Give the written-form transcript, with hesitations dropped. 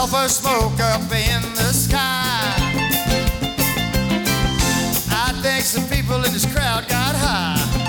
sulfur smoke up in the sky. I think some people in this crowd got high.